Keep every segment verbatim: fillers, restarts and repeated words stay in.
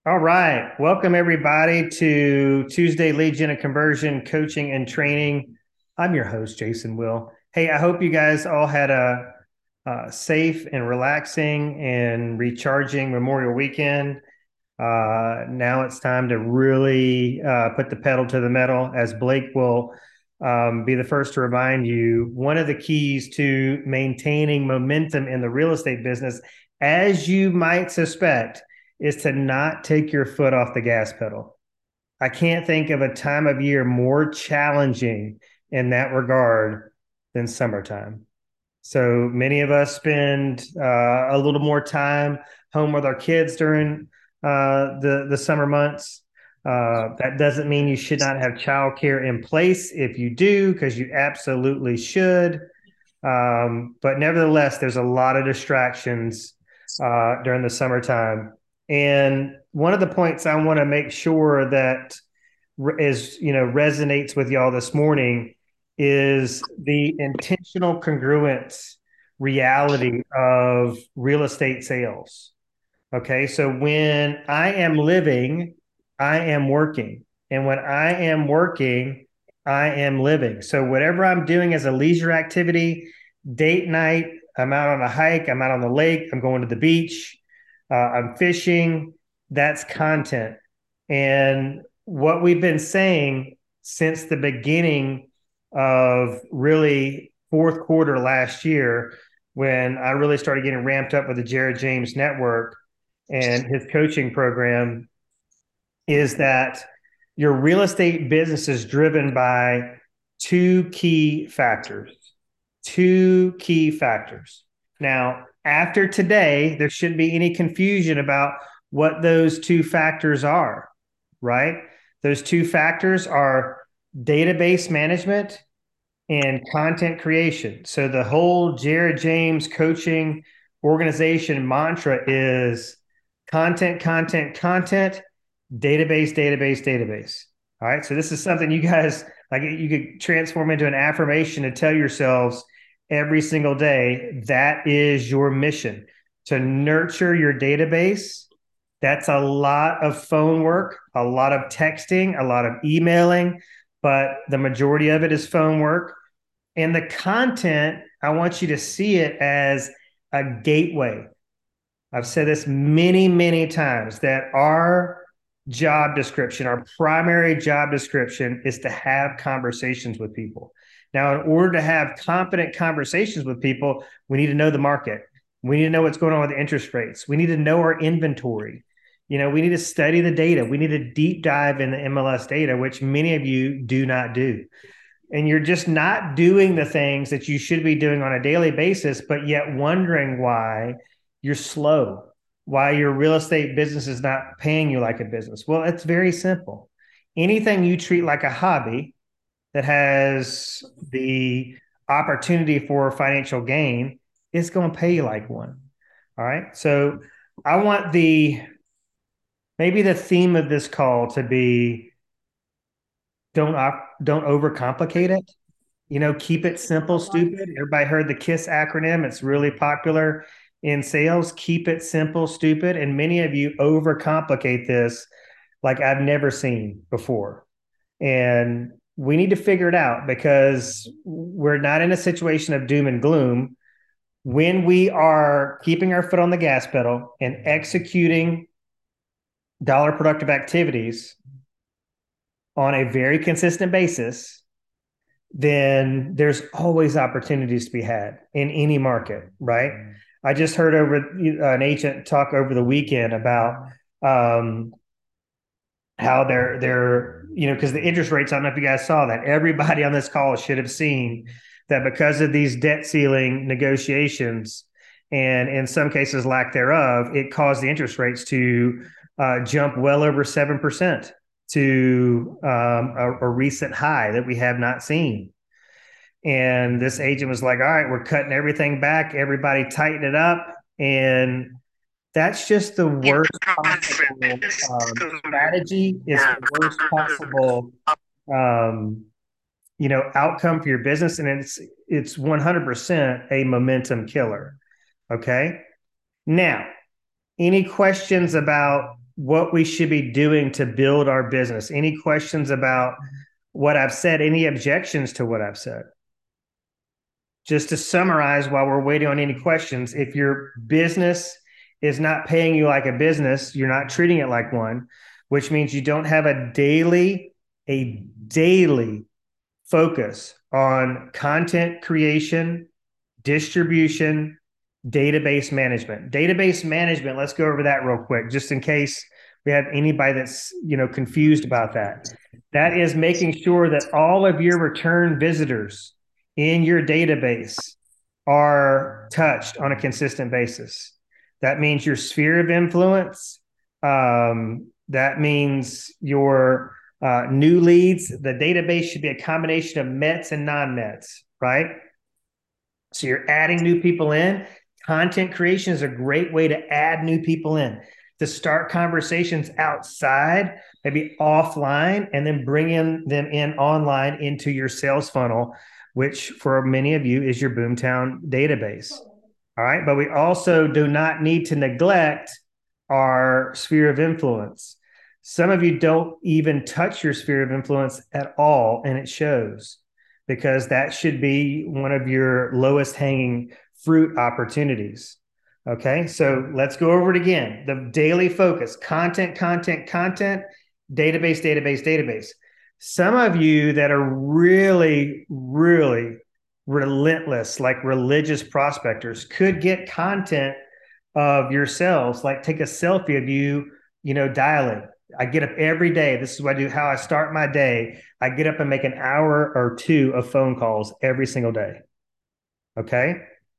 All right. Welcome, everybody, to Tuesday Lead Gen and Conversion Coaching and Training. I'm your host, Jason Will. Hey, I hope you guys all had a, a safe and relaxing and recharging Memorial Weekend. Uh, now it's time to really uh, put the pedal to the metal, as Blake will um, be the first to remind you. One of the keys to maintaining momentum in the real estate business, as you might suspect, is to not take your foot off the gas pedal. I can't think of a time of year more challenging in that regard than summertime. So many of us spend uh, a little more time home with our kids during uh, the the summer months. Uh, that doesn't mean you should not have childcare in place. If you do, because you absolutely should. Um, but nevertheless, there's a lot of distractions uh, during the summertime. And one of the points I want to make sure that is, you know, resonates with y'all this morning is the intentional congruence reality of real estate sales. Okay. So when I am living, I am working. And when I am working, I am living. So whatever I'm doing as a leisure activity, date night, I'm out on a hike, I'm out on the lake, I'm going to the beach, uh, I'm fishing, that's content. And what we've been saying since the beginning of really fourth quarter last year, when I really started getting ramped up with the Jared James Network and his coaching program, is that your real estate business is driven by two key factors. Two key factors. Now, after today, there shouldn't be any confusion about what those two factors are, right? Those two factors are database management and content creation. So the whole Jared James coaching organization mantra is content, content, content, database, database, database. All right. So this is something you guys like you could transform into an affirmation to tell yourselves every single day. That is your mission, to nurture your database. That's a lot of phone work, a lot of texting, a lot of emailing, but the majority of it is phone work. And the content, I want you to see it as a gateway. I've said this many, many times that our job description, our primary job description is to have conversations with people. Now, in order to have confident conversations with people, we need to know the market. We need to know what's going on with the interest rates. We need to know our inventory. You know, we need to study the data. We need to deep dive in the M L S data, which many of you do not do. And you're just not doing the things that you should be doing on a daily basis, but yet wondering why you're slow, why your real estate business is not paying you like a business. Well, it's very simple. Anything you treat like a hobby that has the opportunity for financial gain is going to pay you like one. All right. So I want the maybe the theme of this call to be don't op- don't overcomplicate it. You know, keep it simple, stupid. Everybody heard the KISS acronym. It's really popular in sales. Keep it simple, stupid. And many of you overcomplicate this like I've never seen before. And we need to figure it out because we're not in a situation of doom and gloom. When we are keeping our foot on the gas pedal and executing dollar productive activities on a very consistent basis, then there's always opportunities to be had in any market, right? I just heard over an agent talk over the weekend about um, how they're they're you know because the interest rates. I don't know if you guys saw that. Everybody on this call should have seen that because of these debt ceiling negotiations and in some cases lack thereof, it caused the interest rates to uh, jump well over seven percent to um, a, a recent high that we have not seen. And this agent was like, all right, we're cutting everything back. Everybody tighten it up. And that's just the worst possible um, strategy. It's the worst possible, um, you know, outcome for your business. And it's, it's one hundred percent a momentum killer. Okay. Now, any questions about what we should be doing to build our business. Any questions about what I've said? Any objections to what I've said? Just to summarize while we're waiting on any questions, if your business is not paying you like a business, you're not treating it like one, which means you don't have a daily, a daily focus on content creation, distribution, database management. Database management, let's go over that real quick, just in case we have anybody that's, you know, confused about that. That is making sure that all of your return visitors in your database are touched on a consistent basis. That means your sphere of influence. Um, that means your uh, new leads. The database should be a combination of Mets and non-Mets, right? So you're adding new people in. Content creation is a great way to add new people in, to start conversations outside, maybe offline, and then bringing them in online into your sales funnel, which for many of you is your Boomtown database. All right. But we also do not need to neglect our sphere of influence. Some of you don't even touch your sphere of influence at all, and it shows, because that should be one of your lowest hanging fruit opportunities. Okay. So let's go over it again. The daily focus: content, content, content, database, database, database. Some of you that are really, really relentless, like religious prospectors, could get content of yourselves, like take a selfie of you, you know, dialing. I get up every day. This is what I do, how I start my day. I get up and make an hour or two of phone calls every single day. Okay.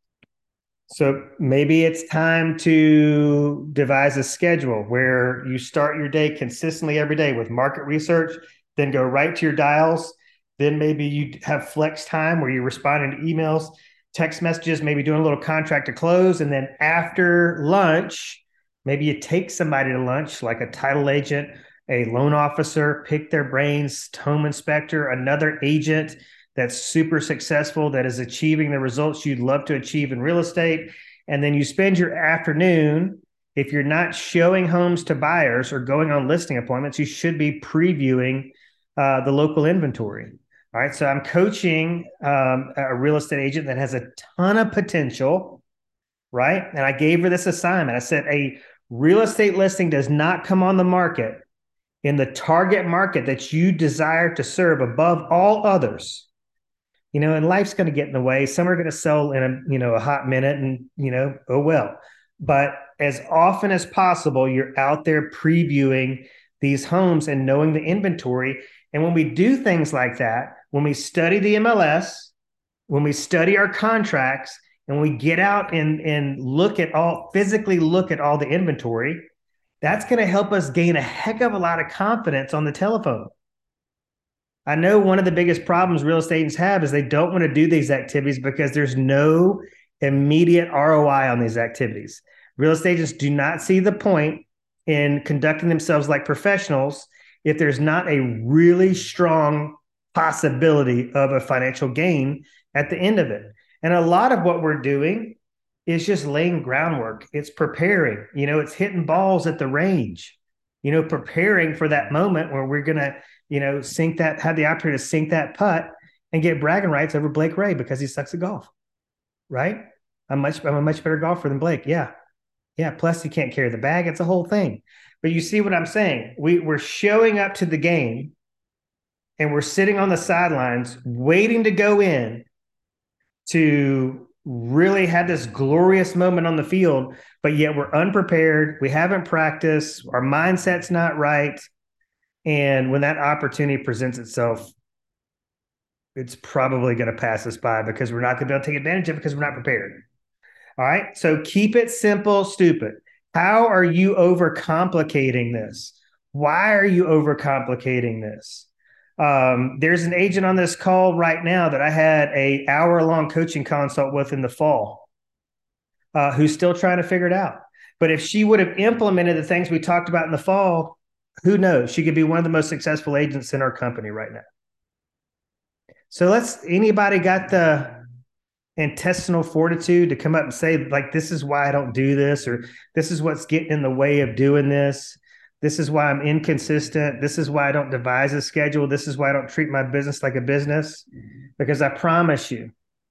So maybe it's time to devise a schedule where you start your day consistently every day with market research, then go right to your dials. Then maybe you have flex time where you're responding to emails, text messages, maybe doing a little contract to close. And then after lunch, maybe you take somebody to lunch, like a title agent, a loan officer, pick their brains, home inspector, another agent that's super successful, that is achieving the results you'd love to achieve in real estate. And then you spend your afternoon, if you're not showing homes to buyers or going on listing appointments, you should be previewing uh, the local inventory. All right. So I'm coaching um, a real estate agent that has a ton of potential, right? And I gave her this assignment. I said, a real estate listing does not come on the market in the target market that you desire to serve above all others. You know, and life's going to get in the way. Some are going to sell in a, you know, a hot minute, and, you know, oh, well. But as often as possible, you're out there previewing these homes and knowing the inventory. And when we do things like that, when we study the M L S, when we study our contracts, and we get out and, and look at all, physically look at all the inventory, that's going to help us gain a heck of a lot of confidence on the telephone. I know one of the biggest problems real estate agents have is they don't want to do these activities because there's no immediate R O I on these activities. Real estate agents do not see the point in conducting themselves like professionals if there's not a really strong possibility of a financial gain at the end of it. And a lot of what we're doing is just laying groundwork. It's preparing, you know, it's hitting balls at the range, you know, preparing for that moment where we're going to, you know, sink that, have the opportunity to sink that putt and get bragging rights over Blake Ray because he sucks at golf, right? I'm much, I'm a much better golfer than Blake. Yeah. Yeah. Plus he can't carry the bag. It's a whole thing. But you see what I'm saying? We, we're showing up to the game and we're sitting on the sidelines waiting to go in to really have this glorious moment on the field, but yet we're unprepared. We haven't practiced. Our mindset's not right. And when that opportunity presents itself, it's probably going to pass us by because we're not going to be able to take advantage of it because we're not prepared. All right. So keep it simple, stupid. How are you overcomplicating this? Why are you overcomplicating this? Um, there's an agent on this call right now that I had a hour-long coaching consult with in the fall, uh, who's still trying to figure it out. But if she would have implemented the things we talked about in the fall, who knows? She could be one of the most successful agents in our company right now. So let's, anybody got the intestinal fortitude to come up and say, like, this is why I don't do this, or this is what's getting in the way of doing this? This is why I'm inconsistent. This is why I don't devise a schedule. This is why I don't treat my business like a business, because I promise you,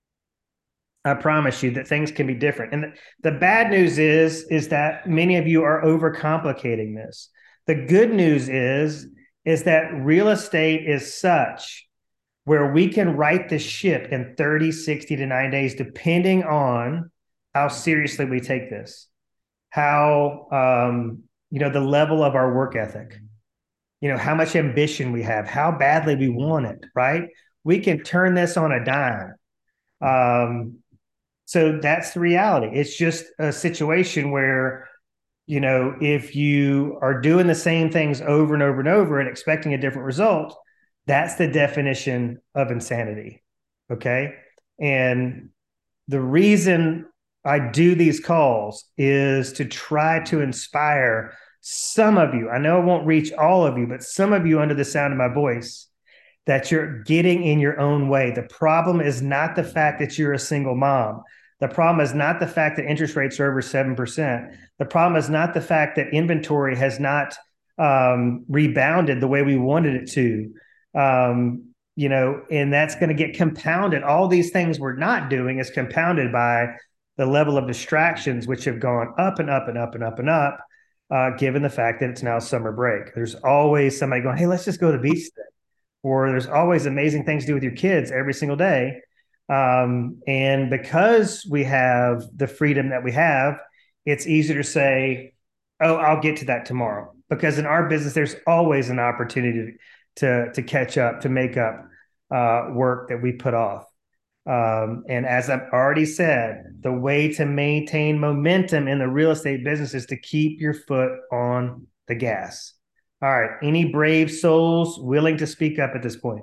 I promise you that things can be different. And the, the bad news is, is that many of you are overcomplicating this. The good news is, is that real estate is such where we can right the ship in thirty, sixty to nine days, depending on how seriously we take this, how, um, you know, the level of our work ethic, you know, how much ambition we have, how badly we want it, right? We can turn this on a dime. Um, so that's the reality. It's just a situation where, you know, if you are doing the same things over and over and over and expecting a different result, that's the definition of insanity. Okay. And the reason I do these calls is to try to inspire some of you. I know it won't reach all of you, but some of you under the sound of my voice, that you're getting in your own way. The problem is not the fact that you're a single mom. The problem is not the fact that interest rates are over seven percent. The problem is not the fact that inventory has not um, rebounded the way we wanted it to. Um, you know, and that's going to get compounded. All these things we're not doing is compounded by the level of distractions, which have gone up and up and up and up and up, uh, given the fact that it's now summer break. There's always somebody going, hey, let's just go to the beach today. Or there's always amazing things to do with your kids every single day. Um, and because we have the freedom that we have, it's easier to say, oh, I'll get to that tomorrow. Because in our business, there's always an opportunity to, to catch up, to make up uh, work that we put off. Um, and as I've already said, the way to maintain momentum in the real estate business is to keep your foot on the gas. All right. Any brave souls willing to speak up at this point?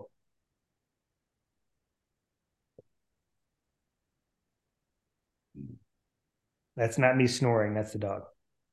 That's not me snoring. That's the dog.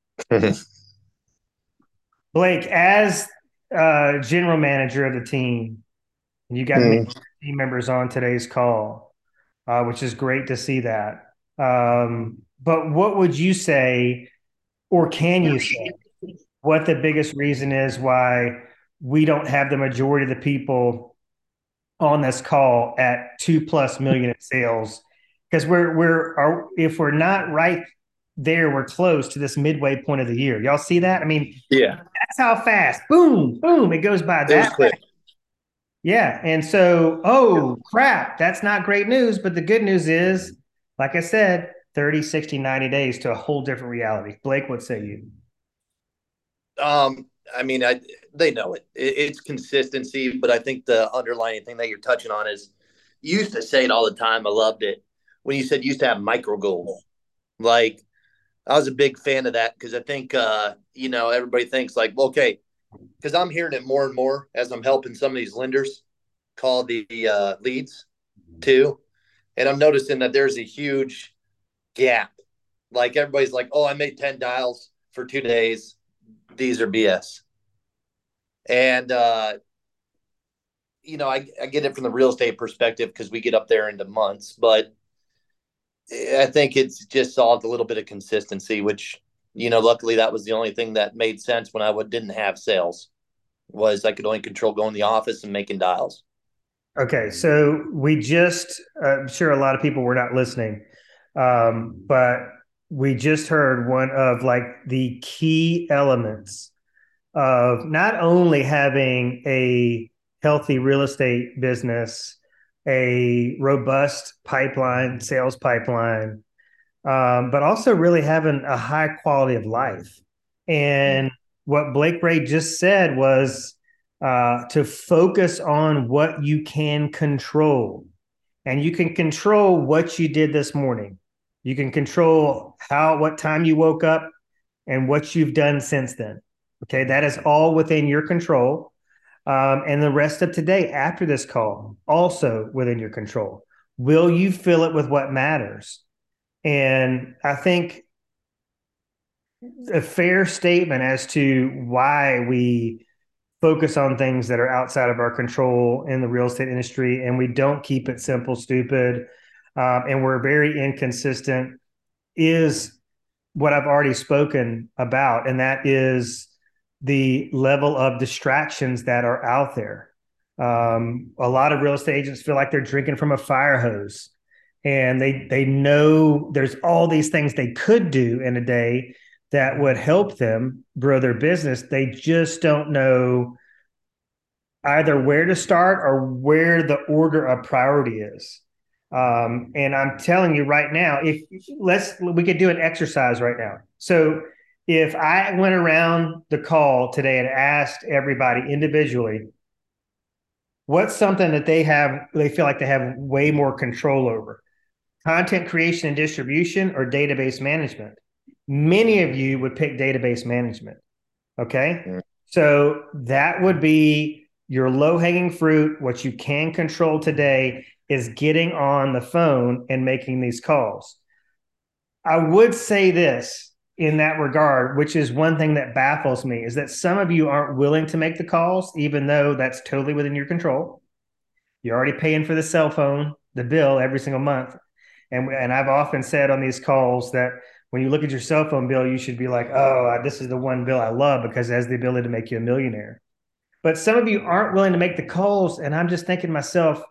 Blake, as uh, general manager of the team, you got many Mm. team members on today's call, uh, which is great to see that. Um, but what would you say, or can you say, what the biggest reason is why we don't have the majority of the people on this call at two plus million in sales? Because we're we're are, if we're not right there, we're close to this midway point of the year. Y'all see that? I mean, Yeah, that's how fast, boom, boom, it goes by it was that. quick. Yeah. And so, oh crap, that's not great news. But the good news is, like I said, thirty, sixty, ninety days to a whole different reality. Blake, what say you? Um, I mean, I they know it. it. It's consistency, but I think the underlying thing that you're touching on is you used to say it all the time. I loved it when you said you used to have micro goals. Like I was a big fan of that because I think uh, you know everybody thinks like, well, okay, because I'm hearing it more and more as I'm helping some of these lenders call the uh, leads too, and I'm noticing that there's a huge gap. Like everybody's like, oh, I made ten dials for two days. These are B S. And uh, you know, I, I get it from the real estate perspective because we get up there into months, but I think it's just solved a little bit of consistency, which you know, luckily that was the only thing that made sense when I didn't have sales was I could only control going to the office and making dials. Okay, so we just, uh, I'm sure a lot of people were not listening, um, but we just heard one of like the key elements of not only having a healthy real estate business, a robust pipeline, sales pipeline, um, but also really having a high quality of life. And what Blake Ray just said was uh, to focus on what you can control. And you can control what you did this morning. You can control how, what time you woke up and what you've done since then. Okay. That is all within your control. Um, and the rest of today after this call, also within your control. Will you fill it with what matters? And I think a fair statement as to why we focus on things that are outside of our control in the real estate industry and we don't keep it simple, stupid, um, and we're very inconsistent is what I've already spoken about. And that is the level of distractions that are out there. Um, a lot of real estate agents feel like they're drinking from a fire hose, and they they know there's all these things they could do in a day that would help them grow their business. They just don't know either where to start or where the order of priority is. Um, and I'm telling you right now, if let's we could do an exercise right now. So if I went around the call today and asked everybody individually, what's something that they have, they feel like they have way more control over? Content creation and distribution or database management? Many of you would pick database management. Okay. Mm. So that would be your low hanging fruit. What you can control today is getting on the phone and making these calls. I would say this in that regard, which is one thing that baffles me, is that some of you aren't willing to make the calls, even though that's totally within your control. You're already paying for the cell phone, the bill every single month. And, and I've often said on these calls that when you look at your cell phone bill, you should be like, oh, this is the one bill I love because it has the ability to make you a millionaire. But some of you aren't willing to make the calls. And I'm just thinking to myself,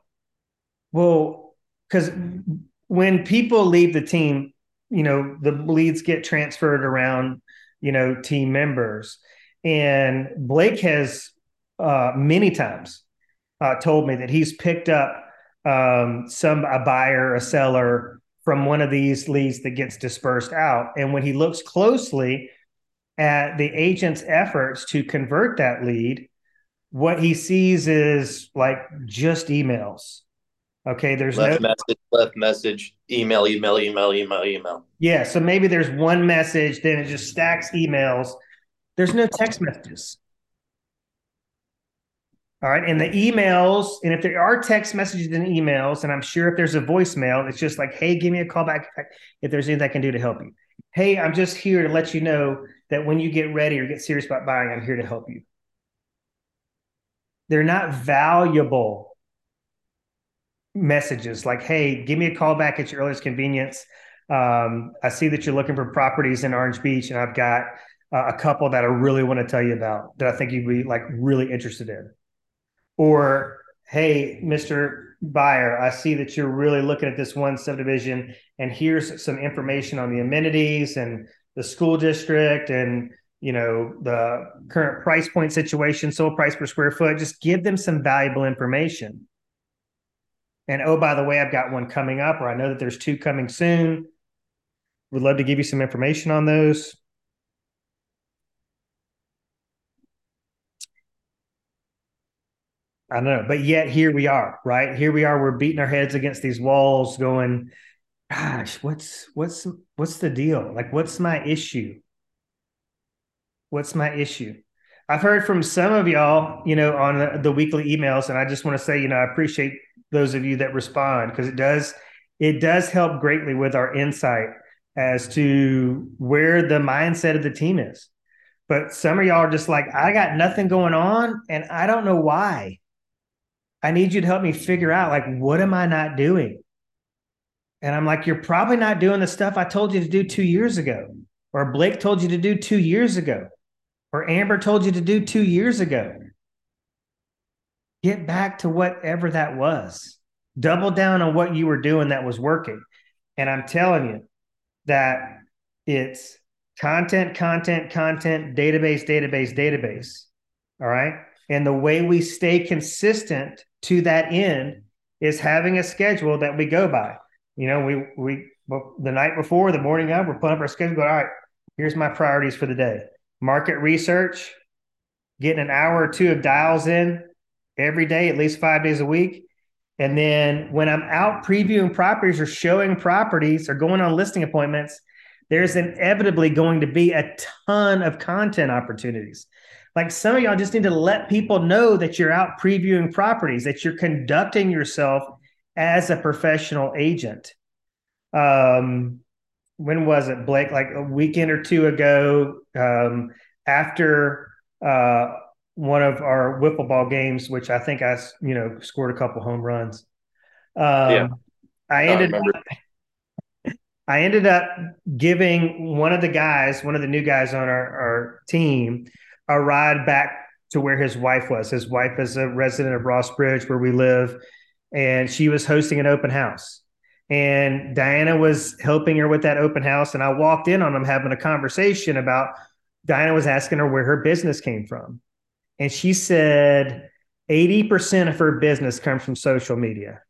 well, because when people leave the team, you know, the leads get transferred around, you know, team members. And Blake has uh, many times uh, told me that he's picked up um, some a buyer, a seller from one of these leads that gets dispersed out. And when he looks closely at the agent's efforts to convert that lead, what he sees is like just emails. Okay, there's no Left message, left message, email, email, email, email, email. yeah. So maybe there's one message, then it just stacks emails. There's no text messages. All right. And the emails, and if there are text messages and emails, and I'm sure if there's a voicemail, it's just like, hey, give me a call back if there's anything I can do to help you. Hey, I'm just here to let you know that when you get ready or get serious about buying, I'm here to help you. They're not valuable messages like, hey, give me a call back at your earliest convenience. Um, I see that you're looking for properties in Orange Beach, and I've got uh, a couple that I really want to tell you about that I think you'd be like really interested in. Or, hey, Mister Buyer, I see that you're really looking at this one subdivision, and here's some information on the amenities and the school district and, you know, the current price point situation, sold price per square foot. Just give them some valuable information. And oh, by the way, I've got one coming up, or I know that there's two coming soon. Would love to give you some information on those. I don't know, but yet here we are, right? Here we are. We're beating our heads against these walls, going, "Gosh, what's what's what's the deal? Like, what's my issue? What's my issue?" I've heard from some of y'all, you know, on the, the weekly emails, and I just want to say, you know, I appreciate those of you that respond because it does it does help greatly with our insight as to where the mindset of the team is. But some of y'all are just like, I got nothing going on, and I don't know why. I need you to help me figure out, like, what am I not doing? And I'm like, you're probably not doing the stuff I told you to do two years ago, or Blake told you to do two years ago, or Amber told you to do two years ago. Get back to whatever that was. Double down on what you were doing that was working. And I'm telling you that it's content, content, content, database, database, database. All right. And the way we stay consistent to that end is having a schedule that we go by. You know, we we well, the night before, the morning of, we're putting up our schedule. Go, all right, here's my priorities for the day. Market research, getting an hour or two of dials in every day, at least five days a week. And then when I'm out previewing properties or showing properties or going on listing appointments, there's inevitably going to be a ton of content opportunities. Like some of y'all just need to let people know that you're out previewing properties, that you're conducting yourself as a professional agent. Um, when was it, Blake? Like a weekend or two ago, um, after uh, one of our wiffle ball games, which I think I, you know, scored a couple home runs. Um, Yeah, I I ended remember. up, I ended up giving one of the guys, one of the new guys on our, our team, a ride back to where his wife was. His wife is a resident of Ross Bridge, where we live, and she was hosting an open house. And Diana was helping her with that open house. And I walked in on them having a conversation about Diana was asking her where her business came from. And she said eighty percent of her business comes from social media.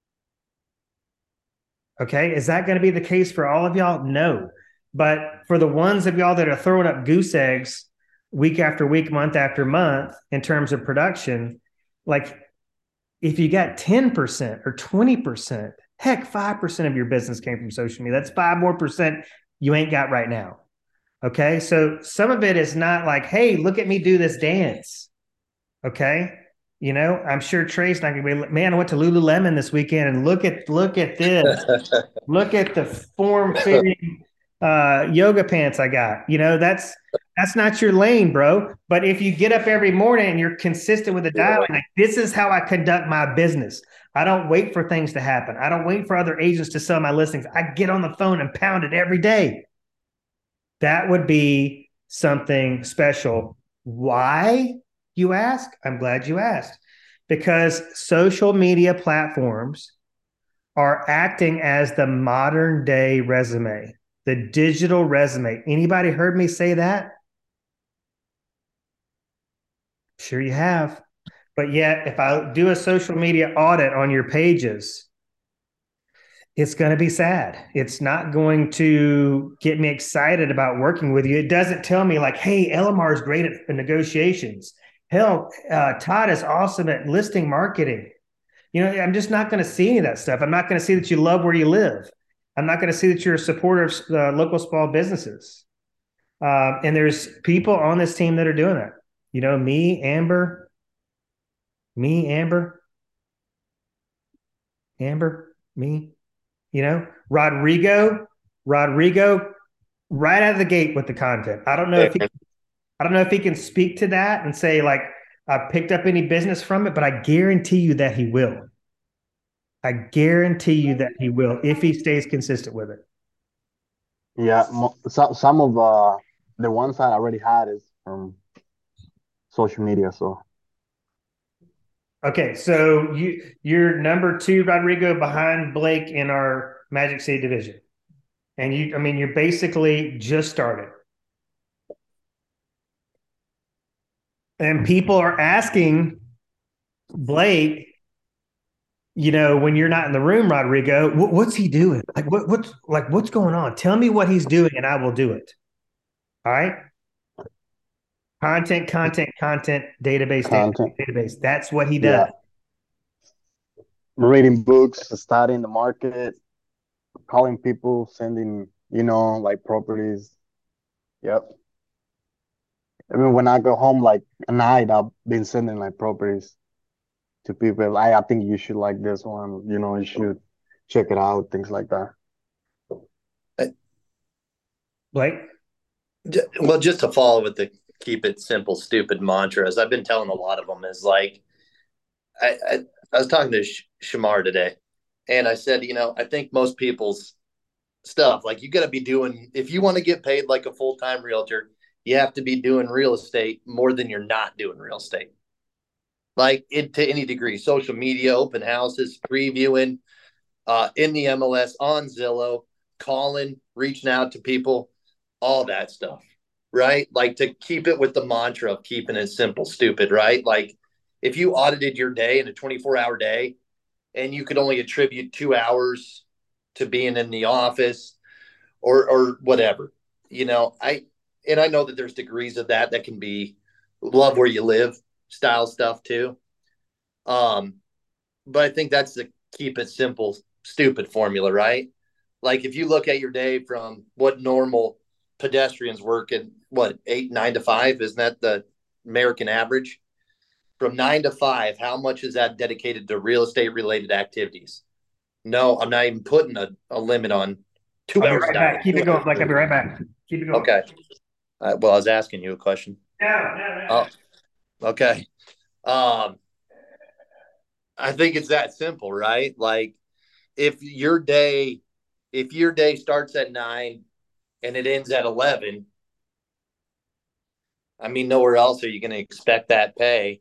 Okay. Is that going to be the case for all of y'all? No. But for the ones of y'all that are throwing up goose eggs week after week, month after month, in terms of production, like if you got ten percent or twenty percent, heck, five percent of your business came from social media. That's five more percent you ain't got right now. Okay. So some of it is not like, hey, look at me do this dance. Okay. You know, I'm sure Trey's not gonna be, man, I went to Lululemon this weekend and look at look at this. Look at the form fitting uh, yoga pants I got. You know, that's that's not your lane, bro. But if you get up every morning and you're consistent with the dial, like, this is how I conduct my business. I don't wait for things to happen. I don't wait for other agents to sell my listings. I get on the phone and pound it every day. That would be something special. Why, you ask? I'm glad you asked. Because social media platforms are acting as the modern day resume, the digital resume. Anybody heard me say that? Sure you have. But yet, if I do a social media audit on your pages, it's going to be sad. It's not going to get me excited about working with you. It doesn't tell me like, hey, Elamar is great at negotiations. Hell, uh, Todd is awesome at listing marketing. You know, I'm just not going to see any of that stuff. I'm not going to see that you love where you live. I'm not going to see that you're a supporter of uh, local small businesses. Um, and there's people on this team that are doing that. You know, me, Amber, me, Amber, Amber, me, you know, Rodrigo, Rodrigo, right out of the gate with the content. I don't know if he, I don't know if he can speak to that and say like, I picked up any business from it, but I guarantee you that he will. I guarantee you that he will if he stays consistent with it. Yeah, so, some of uh, the ones I already had is from social media. So okay, so you you're number two, Rodrigo, behind Blake in our Magic City division, and you, I mean, you're basically just started, and people are asking Blake, you know, when you're not in the room, Rodrigo, what, what's he doing? Like, what, what's like, what's going on? Tell me what he's doing, and I will do it. All right. Content, content, content, database, content, database, database. That's what he does. Yeah. Reading books, studying the market, calling people, sending, you know, like properties. Yep. I mean, when I go home, like at night, I've been sending like properties to people. I, I think you should like this one. You know, you should check it out. Things like that. Blake? Well, just to follow with the keep it simple, stupid mantras, I've been telling a lot of them is like, I, I, I was talking to Sh- Shamar today, and I said, you know, I think most people's stuff, like you got to be doing, if you want to get paid like a full time realtor, you have to be doing real estate more than you're not doing real estate. Like it to any degree, social media, open houses, previewing, uh, in the M L S, on Zillow, calling, reaching out to people, all that stuff, right? Like to keep it with the mantra of keeping it simple, stupid, right? Like if you audited your day in a twenty-four hour day and you could only attribute two hours to being in the office or, or whatever, you know, I, and I know that there's degrees of that that can be love where you live style stuff too. Um, but I think that's the keep it simple, stupid formula, right? Like if you look at your day from what normal pedestrians work at, what, eight, nine to five, isn't that the American average? From nine to five, how much is that dedicated to real estate related activities? No, I'm not even putting a, a limit on two I'll be hours. right back. Keep it going, Blake. I'll be right back. Keep it going. Okay. Uh, well, I was asking you a question. No, no, no. Oh, okay. Um, I think it's that simple, right? Like if your day, if your day starts at nine and it ends at eleven, I mean, nowhere else are you going to expect that pay.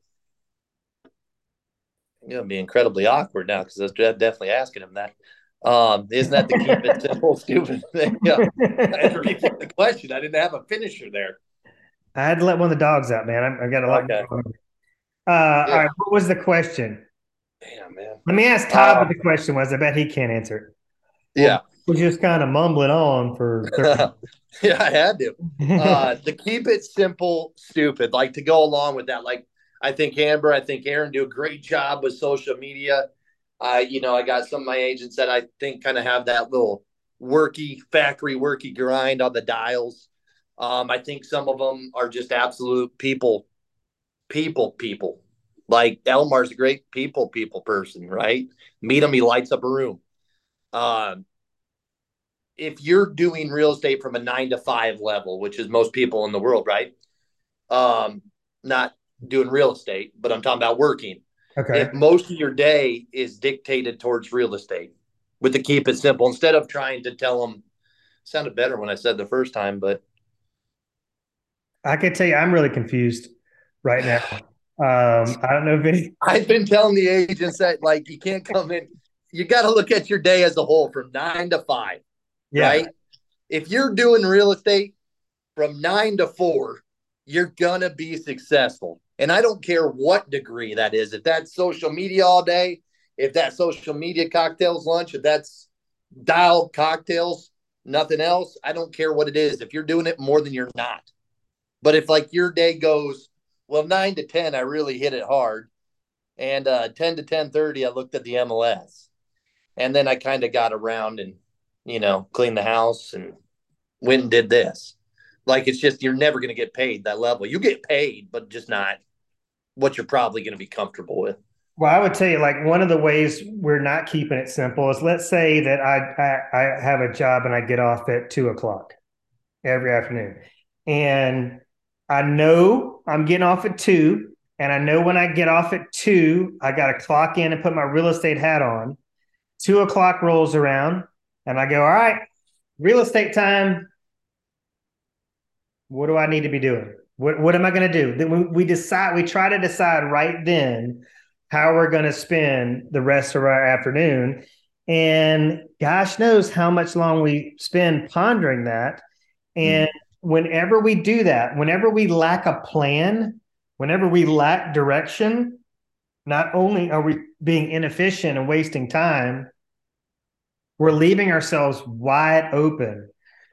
I'm going to be incredibly awkward now because I was definitely asking him that. Um, isn't that the keep it simple, stupid thing? Yeah. I had to repeat the question. I didn't have a finisher there. I had to let one of the dogs out, man. I, I got a lot Okay. going on. Uh, Yeah. all right. What was the question? Damn, man. Let me ask Todd Uh, what the question was. I bet he can't answer it. yeah. We're just kind of mumbling on for thirty Yeah, I had to. Uh, the keep it simple, stupid, like to go along with that. Like, I think Amber, I think Aaron do a great job with social media. I, uh, you know, I got some of my agents that I think kind of have that little worky, factory worky grind on the dials. Um, I think some of them are just absolute people, people, people. Like Elmar's a great people, people person, right? Meet him, he lights up a room. Um, if you're doing real estate from a nine to five level, which is most people in the world, right? Um, not doing real estate, but I'm talking about working. Okay. If most of your day is dictated towards real estate, with the keep it simple, instead of trying to tell them, sounded better when I said the first time, but I can tell you, I'm really confused right now. Um, I don't know if any. I've been telling the agents that like you can't come in, you got to look at your day as a whole from nine to five, Yeah. right? If you're doing real estate from nine to four, you're gonna be successful. And I don't care what degree that is. If that's social media all day, if that's social media cocktails lunch, if that's dialed cocktails, nothing else, I don't care what it is. If you're doing it more than you're not. But if like your day goes, well, nine to ten, I really hit it hard. And uh, ten to ten thirty, I looked at the M L S. And then I kind of got around and, you know, cleaned the house and went and did this. Like it's just you're never going to get paid that level. You get paid, but just not what you're probably going to be comfortable with. Well, I would tell you, like one of the ways we're not keeping it simple is let's say that I I, I have a job and I get off at two o'clock every afternoon, and I know I'm getting off at two, and I know when I get off at two, I got to clock in and put my real estate hat on. Two o'clock rolls around, and I go, all right, real estate time. What do I need to be doing? What what am I going to do? Then we, we decide. We try to decide right then how we're going to spend the rest of our afternoon, and gosh knows how much long we spend pondering that. And mm-hmm. whenever we do that, whenever we lack a plan, whenever we lack direction, not only are we being inefficient and wasting time, we're leaving ourselves wide open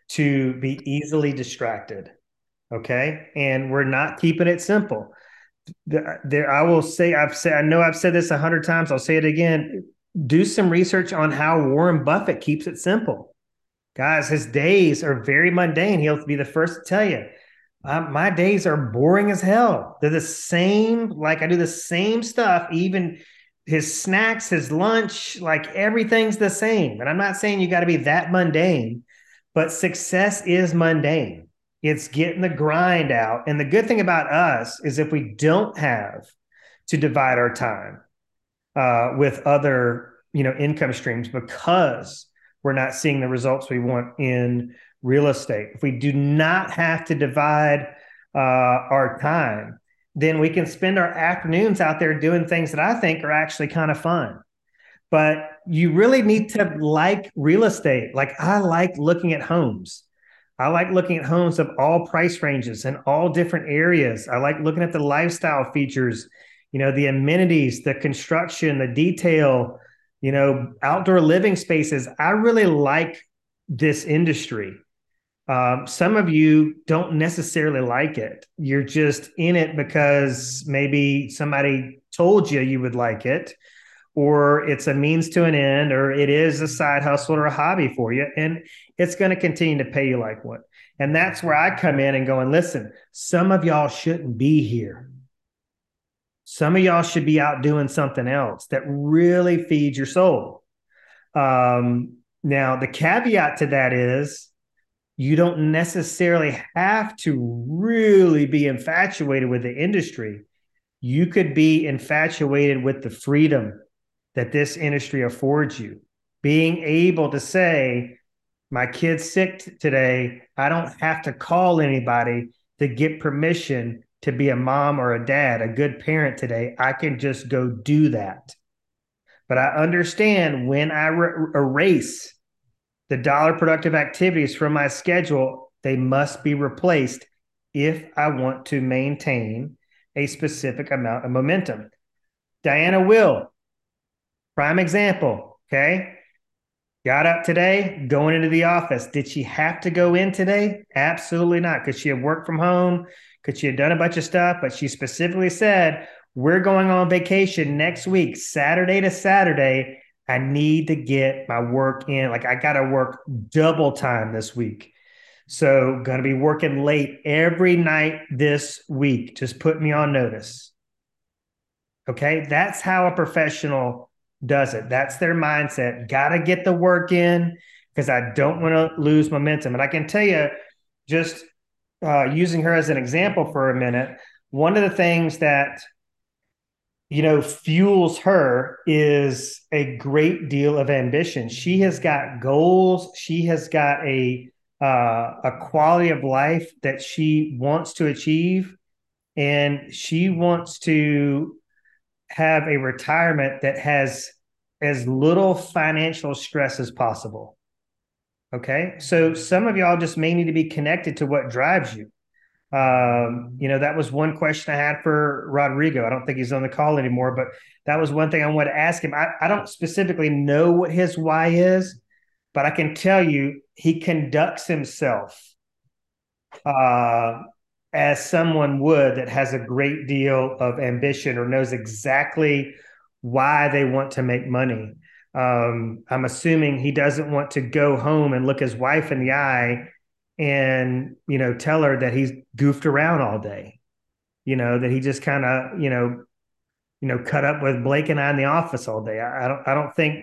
to be easily distracted. Okay. And we're not keeping it simple. There, there, I will say, I've said, I know I've said this a hundred times. I'll say it again. Do some research on how Warren Buffett keeps it simple. Guys, his days are very mundane. He'll be the first to tell you, uh, my days are boring as hell. They're the same. Like I do the same stuff, even his snacks, his lunch, like everything's the same. And I'm not saying you got to be that mundane, but success is mundane. It's getting the grind out. And the good thing about us is if we don't have to divide our time uh, with other, you know, income streams because we're not seeing the results we want in real estate. If we do not have to divide uh, our time, then we can spend our afternoons out there doing things that I think are actually kind of fun. But you really need to like real estate. Like I like looking at homes. I like looking at homes of all price ranges and all different areas. I like looking at the lifestyle features, you know, the amenities, the construction, the detail, you know, outdoor living spaces. I really like this industry. Um, some of you don't necessarily like it. You're just in it because maybe somebody told you you would like it, or it's a means to an end, or it is a side hustle or a hobby for you. And it's going to continue to pay you like one. And that's where I come in and go, and listen, some of y'all shouldn't be here. Some of y'all should be out doing something else that really feeds your soul. Um, now, the caveat to that is you don't necessarily have to really be infatuated with the industry. You could be infatuated with the freedom that this industry affords you. Being able to say, my kid's sick t- today, I don't have to call anybody. to get permission to be a mom or a dad, a good parent today. I can just go do that. But I understand when I re- erase the dollar productive activities from my schedule, they must be replaced if I want to maintain a specific amount of momentum. Diana Will, prime example, okay? Got up today, going into the office. Did she have to go in today? Absolutely not. Could she have worked from home? Could she have done a bunch of stuff? But she specifically said, we're going on vacation next week, Saturday to Saturday. I need to get my work in. Like I got to work double time this week. So going to be working late every night this week. Just put me on notice. Okay. That's how a professional does it. That's their mindset. Got to get the work in because I don't want to lose momentum. And I can tell you, just uh, using her as an example for a minute, one of the things that, you know, fuels her is a great deal of ambition. She has got goals. She has got a, uh, a quality of life that she wants to achieve. And she wants to have a retirement that has as little financial stress as possible. Okay. So some of y'all just may need to be connected to what drives you. Um, you know, that was one question I had for Rodrigo. I don't think he's on the call anymore, but that was one thing I wanted to ask him. I, I don't specifically know what his why is, but I can tell you he conducts himself uh, as someone would that has a great deal of ambition or knows exactly why they want to make money. Um, I'm assuming he doesn't want to go home and look his wife in the eye and, you know, tell her that he's goofed around all day, you know, that he just kind of, you know, you know, cut up with Blake and I in the office all day. I, I don't, I don't think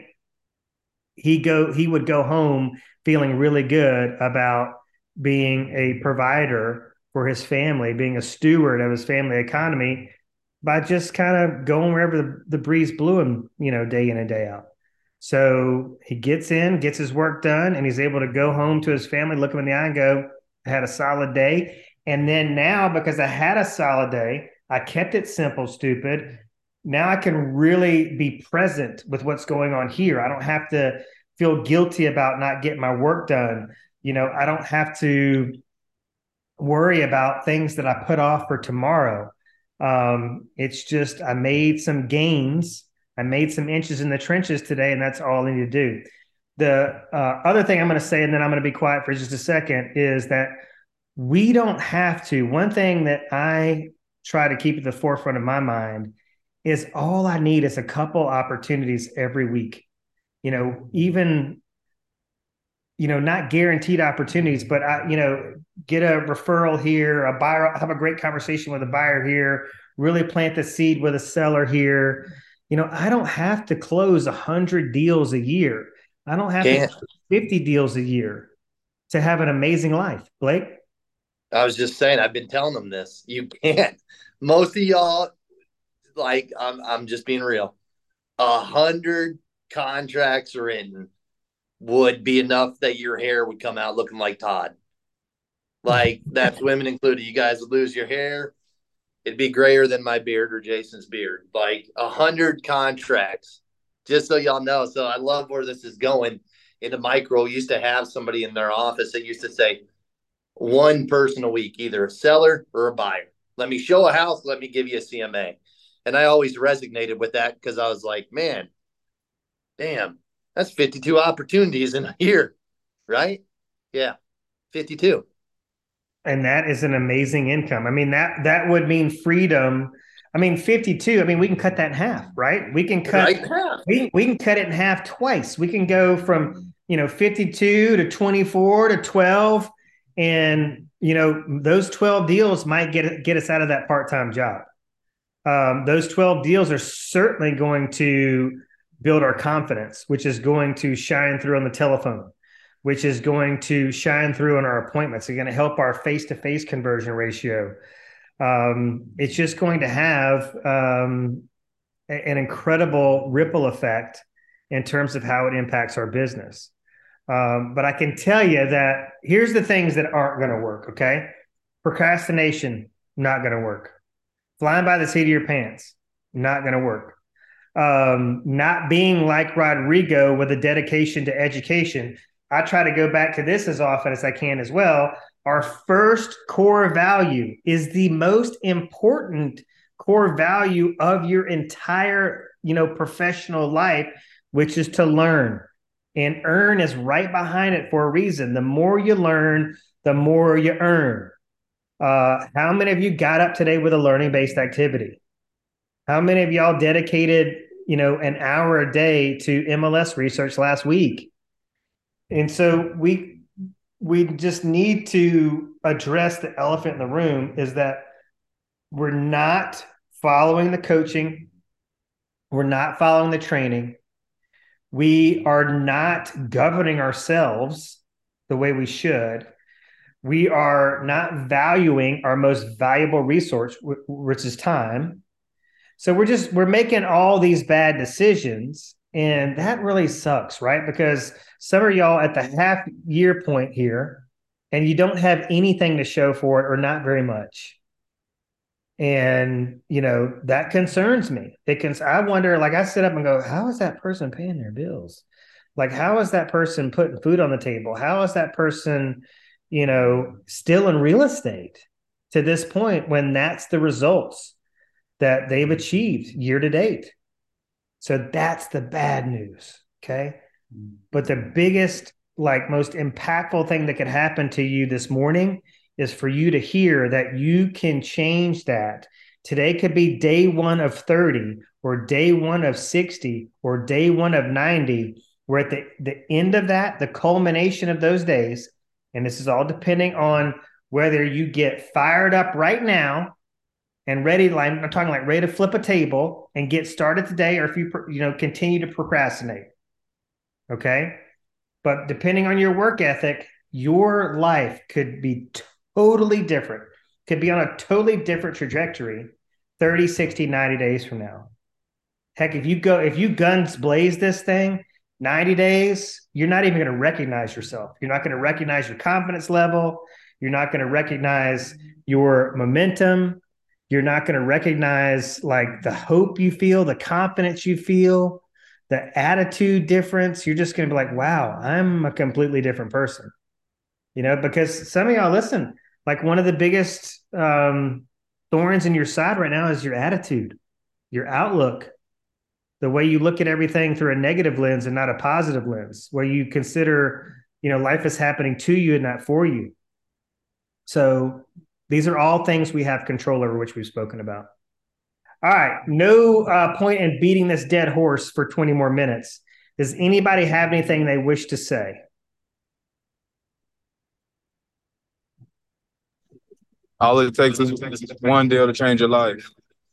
he go, he would go home feeling really good about being a provider for his family, being a steward of his family economy by just kind of going wherever the, the breeze blew him, you know, day in and day out. So he gets in, gets his work done, and he's able to go home to his family, look him in the eye and go, I had a solid day. And then now, because I had a solid day, I kept it simple, stupid. Now I can really be present with what's going on here. I don't have to feel guilty about not getting my work done. You know, I don't have to worry about things that I put off for tomorrow. Um, it's just I made some gains. I made some inches in the trenches today, and that's all I need to do. The uh, other thing I'm going to say, and then I'm going to be quiet for just a second, is that we don't have to. One thing that I try to keep at the forefront of my mind is all I need is a couple opportunities every week. You know, even, you know, not guaranteed opportunities, but I, you know, get a referral here, a buyer, have a great conversation with a buyer here, really plant the seed with a seller here. You know, I don't have to close a hundred deals a year. I don't have Can't. to close fifty deals a year to have an amazing life. Blake? I was just saying, I've been telling them this. You can't. Most of y'all, like, I'm, I'm just being real. A hundred contracts written would be enough that your hair would come out looking like Todd. Like, that's women included. You guys would lose your hair. It'd be grayer than my beard or Jason's beard. Like a hundred contracts, just so y'all know. So I love where this is going. Into micro, used to have somebody in their office that used to say one person a week, either a seller or a buyer. Let me show a house. Let me give you a C M A. And I always resonated with that because I was like, man, damn, that's fifty-two opportunities in a year, right? Yeah, fifty-two. And that is an amazing income. I mean, that that would mean freedom. I mean, fifty-two, I mean, we can cut that in half, right? We can cut right. we, we can cut it in half twice. We can go from, you know, fifty-two to twenty-four to twelve. And, you know, those twelve deals might get get us out of that part-time job. Um, those twelve deals are certainly going to build our confidence, which is going to shine through on the telephone, which is going to shine through on our appointments. It's going to help our face-to-face conversion ratio. Um, it's just going to have um, a, an incredible ripple effect in terms of how it impacts our business. Um, but I can tell you that here's the things that aren't going to work, okay? Procrastination, not going to work. Flying by the seat of your pants, not going to work. Um, not being like Rodrigo with a dedication to education. I try to go back to this as often as I can as well. Our first core value is the most important core value of your entire, you know, professional life, which is to learn. And earn is right behind it for a reason. The more you learn, the more you earn. Uh, how many of you got up today with a learning-based activity? How many of y'all dedicated, you know, an hour a day to M L S research last week? And so we we just need to address the elephant in the room is that we're not following the coaching. We're not following the training. We are not governing ourselves the way we should. We are not valuing our most valuable resource, which is time. So we're just, we're making all these bad decisions, and that really sucks, right? Because some of y'all at the half year point here, and you don't have anything to show for it or not very much. And, you know, that concerns me. It can, I wonder, like I sit up and go, how is that person paying their bills? Like, how is that person putting food on the table? How is that person, you know, still in real estate to this point when that's the results that they've achieved year to date? So that's the bad news. Okay. But the biggest, like most impactful thing that could happen to you this morning is for you to hear that you can change that. Today could be day one of thirty or day one of sixty or day one of ninety. We're at the, the end of that, the culmination of those days. And this is all depending on whether you get fired up right now and ready, like I'm talking like ready to flip a table and get started today, or if you, you know, continue to procrastinate. Okay. But depending on your work ethic, your life could be totally different, could be on a totally different trajectory thirty, sixty, ninety days from now. Heck, if you go, if you guns blaze this thing, ninety days, you're not even going to recognize yourself. You're not going to recognize your confidence level. You're not going to recognize your momentum. You're not going to recognize like the hope you feel, the confidence you feel, the attitude difference. You're just going to be like, wow, I'm a completely different person. You know, because some of y'all, listen, like one of the biggest um, thorns in your side right now is your attitude, your outlook, the way you look at everything through a negative lens and not a positive lens, where you consider, you know, life is happening to you and not for you. So these are all things we have control over, which we've spoken about. All right. No uh, point in beating this dead horse for twenty more minutes. Does anybody have anything they wish to say? All it takes is one deal to change your life.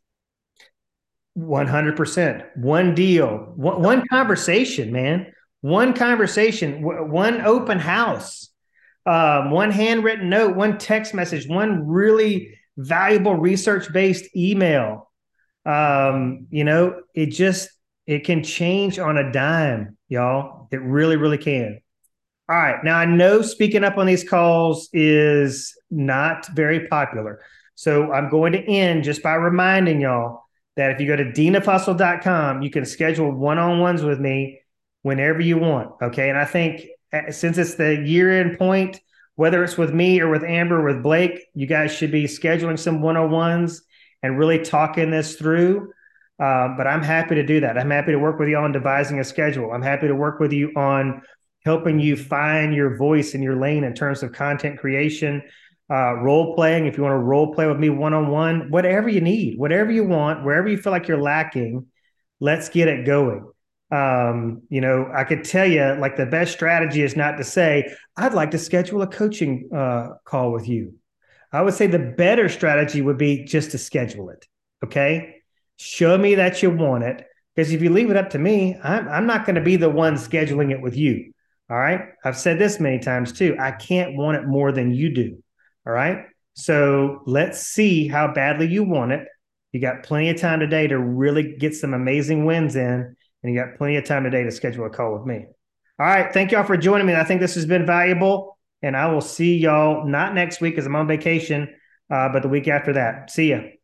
one hundred percent. One deal, one, one conversation, man. One conversation, w- one open house, um, one handwritten note, one text message, one really valuable research-based email. Um, you know, it just, it can change on a dime, y'all. It really, really can. All right. Now, I know speaking up on these calls is not very popular. So I'm going to end just by reminding y'all that if you go to dean of hustle dot com, you can schedule one-on-ones with me whenever you want. Okay. And I think since it's the year-end point, whether it's with me or with Amber or with Blake, you guys should be scheduling some one-on-ones and really talking this through. Uh, but I'm happy to do that. I'm happy to work with you on devising a schedule. I'm happy to work with you on helping you find your voice and your lane in terms of content creation, uh, role playing. If you want to role play with me one-on-one, whatever you need, whatever you want, wherever you feel like you're lacking, let's get it going. Um, you know, I could tell you like the best strategy is not to say, I'd like to schedule a coaching uh, call with you. I would say the better strategy would be just to schedule it. Okay. Show me that you want it. Because if you leave it up to me, I'm, I'm not going to be the one scheduling it with you. All right. I've said this many times too. I can't want it more than you do. All right. So let's see how badly you want it. You got plenty of time today to really get some amazing wins in, and you got plenty of time today to schedule a call with me. All right. Thank y'all for joining me. I think this has been valuable, and I will see y'all not next week because I'm on vacation, uh, but the week after that. See ya.